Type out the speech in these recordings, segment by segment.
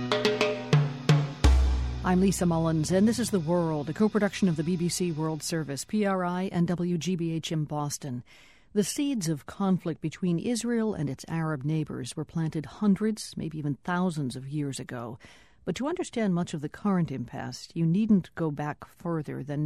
I'm Lisa Mullins, and this is The World, a co-production of the BBC World Service, PRI, and WGBH in Boston. The seeds of conflict between Israel and its Arab neighbors were planted hundreds, maybe even thousands of years ago. But to understand much of the current impasse, you needn't go back further than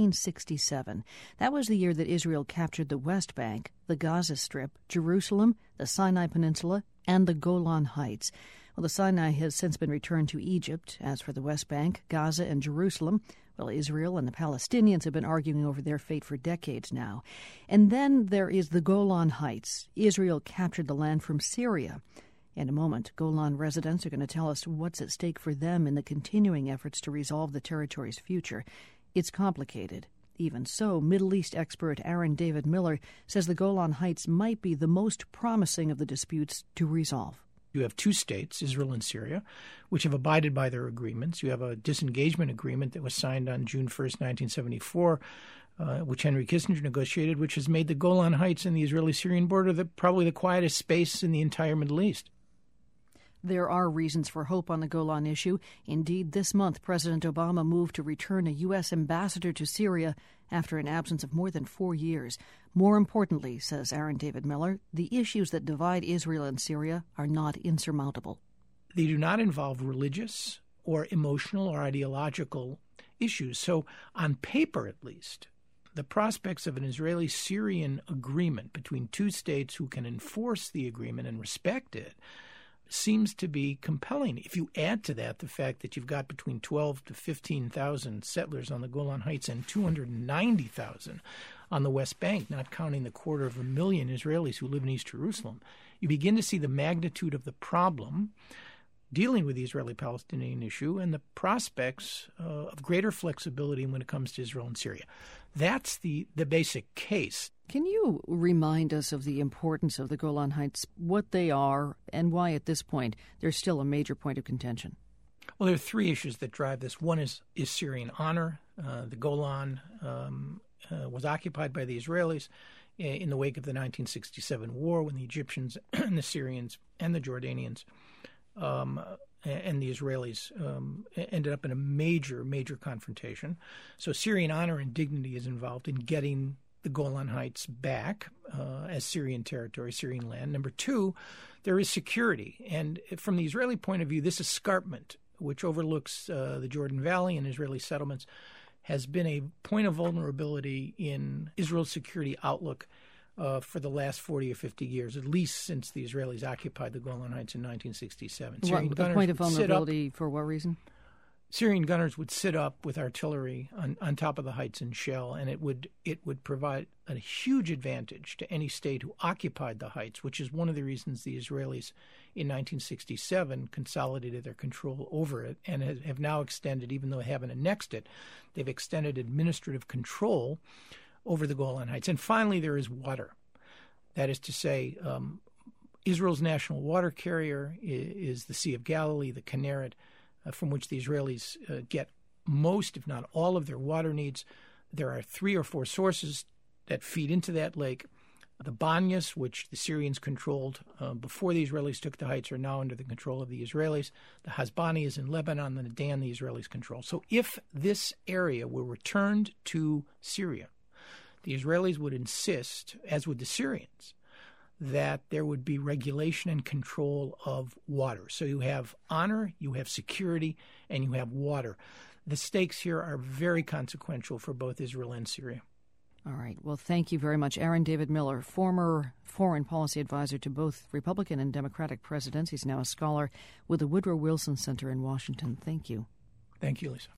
1967. That was the year that Israel captured the West Bank, the Gaza Strip, Jerusalem, the Sinai Peninsula, and the Golan Heights. Well, the Sinai has since been returned to Egypt. As for the West Bank, Gaza, and Jerusalem, well, Israel and the Palestinians have been arguing over their fate for decades now. And then there is the Golan Heights. Israel captured the land from Syria. In a moment, Golan residents are going to tell us what's at stake for them in the continuing efforts to resolve the territory's future. It's complicated. Even so, Middle East expert Aaron David Miller says the Golan Heights might be the most promising of the disputes to resolve. You have two states, Israel and Syria, which have abided by their agreements. You have a disengagement agreement that was signed on June 1st, 1974, which Henry Kissinger negotiated, which has made the Golan Heights and the Israeli-Syrian border probably the quietest space in the entire Middle East. There are reasons for hope on the Golan issue. Indeed, this month, President Obama moved to return a U.S. ambassador to Syria after an absence of more than 4 years. More importantly, says Aaron David Miller, the issues that divide Israel and Syria are not insurmountable. They do not involve religious or emotional or ideological issues. So on paper, at least, the prospects of an Israeli-Syrian agreement between two states who can enforce the agreement and respect it seems to be compelling. If you add to that the fact that you've got between 12 to 15,000 settlers on the Golan Heights and 290,000 on the West Bank, not counting the 250,000 Israelis who live in East Jerusalem, you begin to see the magnitude of the problem dealing with the Israeli-Palestinian issue and the prospects of greater flexibility when it comes to Israel and Syria. That's the basic case. Can you remind us of the importance of the Golan Heights, what they are, and why at this point they're still a major point of contention? Well, there are three issues that drive this. One is Syrian honor. The Golan was occupied by the Israelis in the wake of the 1967 war when the Egyptians and the Syrians and the Jordanians and the Israelis ended up in a major confrontation. So Syrian honor and dignity is involved in getting the Golan Heights back as Syrian territory, Syrian land. Number two, there is security. And from the Israeli point of view, this escarpment, which overlooks the Jordan Valley and Israeli settlements, has been a point of vulnerability in Israel's security outlook for the last 40 or 50 years, at least since the Israelis occupied the Golan Heights in 1967. A point of vulnerability for what reason? Syrian gunners would sit up with artillery on top of the heights and shell, and it would provide a huge advantage to any state who occupied the heights, which is one of the reasons the Israelis in 1967 consolidated their control over it and have now extended, even though they haven't annexed it, they've extended administrative control over the Golan Heights. And finally, there is water. That is to say, Israel's national water carrier is the Sea of Galilee, the Kinneret, from which the Israelis get most, if not all, of their water needs. There are 3 or 4 sources that feed into that lake. The Banyas, which the Syrians controlled before the Israelis took the heights, are now under the control of the Israelis. The Hasbani is in Lebanon, and the Dan the Israelis control. So if this area were returned to Syria, the Israelis would insist, as would the Syrians, that there would be regulation and control of water. So you have honor, you have security, and you have water. The stakes here are very consequential for both Israel and Syria. All right. Well, thank you very much. Aaron David Miller, former foreign policy advisor to both Republican and Democratic presidents. He's now a scholar with the Woodrow Wilson Center in Washington. Thank you. Thank you, Lisa.